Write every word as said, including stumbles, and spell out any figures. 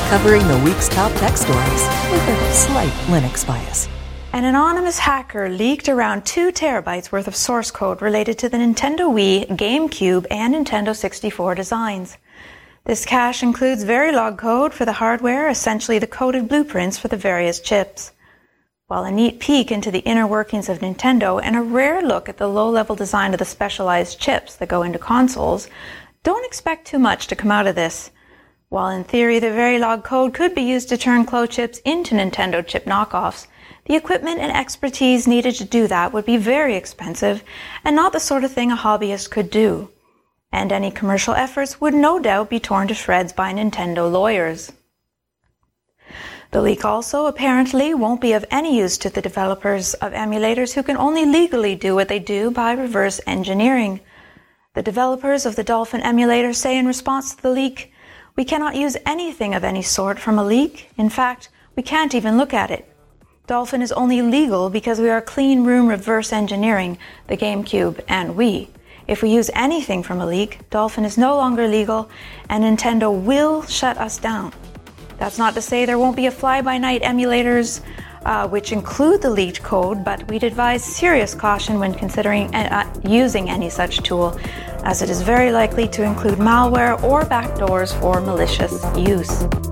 covering the week's top tech stories with a slight Linux bias. An anonymous hacker leaked around two terabytes worth of source code related to the Nintendo Wii, GameCube, and Nintendo sixty-four designs. This cache includes Verilog code for the hardware, essentially the coded blueprints for the various chips. While a neat peek into the inner workings of Nintendo and a rare look at the low-level design of the specialized chips that go into consoles, don't expect too much to come out of this. While in theory the Verilog code could be used to turn Clo chips into Nintendo chip knockoffs, the equipment and expertise needed to do that would be very expensive and not the sort of thing a hobbyist could do. And any commercial efforts would no doubt be torn to shreds by Nintendo lawyers. The leak also apparently won't be of any use to the developers of emulators who can only legally do what they do by reverse engineering. The developers of the Dolphin emulator say in response to the leak, "We cannot use anything of any sort from a leak. In fact, we can't even look at it. Dolphin is only legal because we are clean room reverse engineering the GameCube and Wii. If we use anything from a leak, Dolphin is no longer legal and Nintendo will shut us down." That's not to say there won't be a fly-by-night emulators uh, which include the leaked code, but we'd advise serious caution when considering uh, using any such tool, as it is very likely to include malware or backdoors for malicious use.